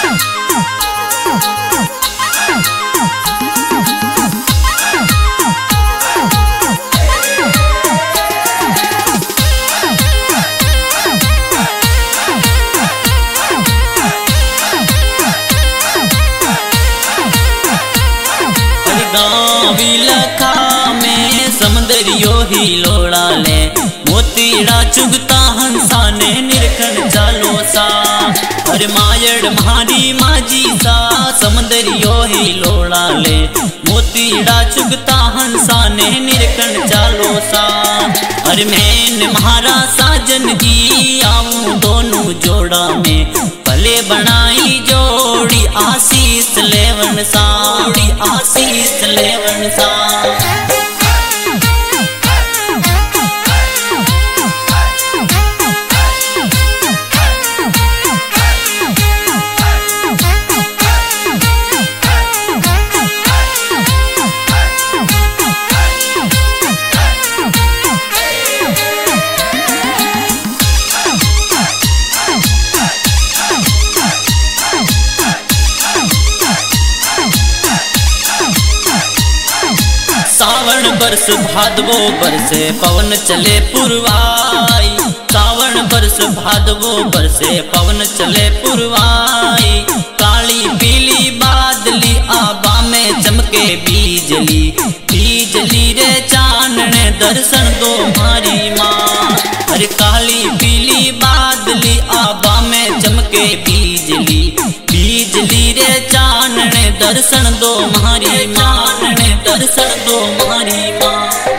लखा में समंदरियो ही लोड़ा ले मोतीड़ा चुगता हंसा ने निरखन चालो सा। अरे मायड़ मारी माजी सा समंदरियो ही लोड़ा ले मोतीड़ा चुगता हंसा ने निरखन चालो सा। अरे मैंने महारा साजन जी आऊं दोनों जोड़ा में भले बनाई जोड़ी आशीष लेवन सा आशीष लेवन सा। सावन बरस भादवो बरसे पवन चले पुरवाई। सावन बरस भादवो बरसे पवन चले पुरवाई। काली पीली बादली आबा में चमके बीजली बीजली रे चानने दर्शन दो हमारी माँ। अरे काली पीली बादली आबा में चमके बीजली बीजली रे चानने दर्शन दो हमारी माँ ने दर्शन दो हमारी माँ।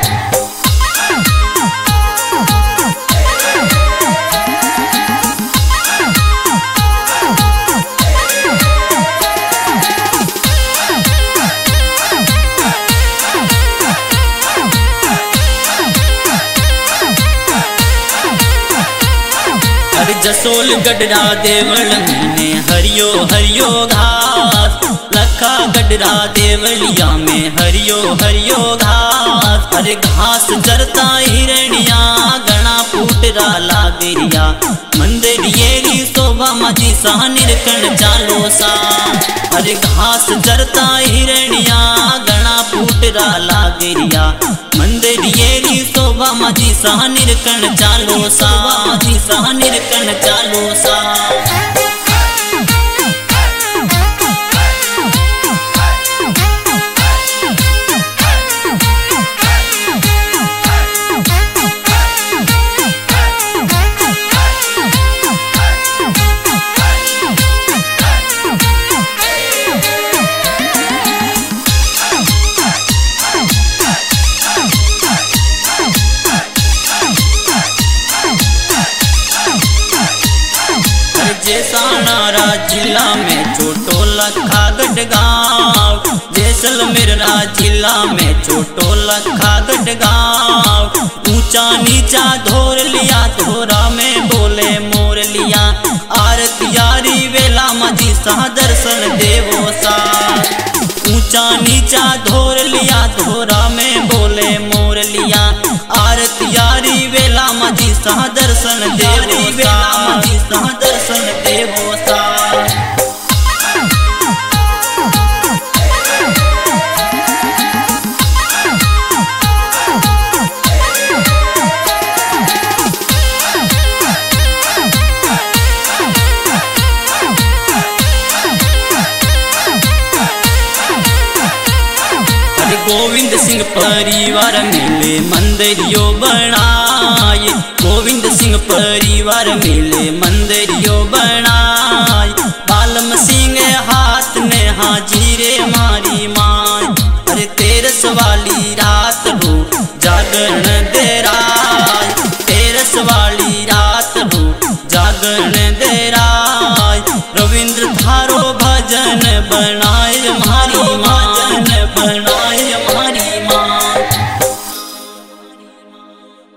जसोल गडरा देवल में हरियो हरियो घास लखा गडरा देवलिया में हरियो हरियो घास। अरे घास चरता हिरणिया गणा फूटरा लागरिया मंदिर येरी शोभा मजी सा निरखन चालो सा। अरे घास चरता हिरणिया गणा फूटरा लागरिया मंदिर येरी शोभा मजी सा निरखन चालो सा मजी सा निरखन चालो सा। जैसानारा जिला में छोटो लखा गढ़गांव। जैसलमेर जिला में छोटो लखा गढ़गांव। ऊंचा नीचा धोर लिया धोरा में बोले मोर लिया। आरती यारी वेला मजी सा दर्शन देवो सा। ऊंचा नीचा धोर लिया धोरा में बोले मोर लिया। आरती यारी वेला मजी सा दर्शन देवो सा मजी सा दर्शन देवो सा। गोविंद सिंह परिवार मिले मंदिरियो बनाए। गोविंद सिंह परिवार मिले